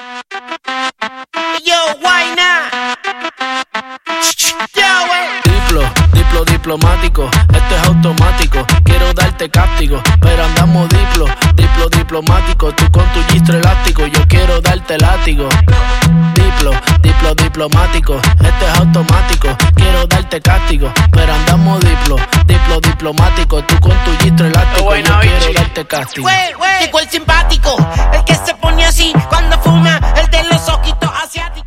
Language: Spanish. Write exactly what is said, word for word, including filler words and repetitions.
Yo, why not? Yo, wey. Diplo, diplo diplomático, esto es automático. Quiero darte castigo, pero andamos diplo, diplo diplomático. Tú con tu gistro elástico, yo quiero darte látigo. Diplo, diplo diplomático, esto es automático. Quiero darte castigo, pero andamos diplo, diplo diplomático. Tú con tu gistro elástico, bueno, yo quiero bichi. darte castigo. Wey, wey. Llegó el simpático, el que se pone así cuando fuma, el de los ojitos asiáticos.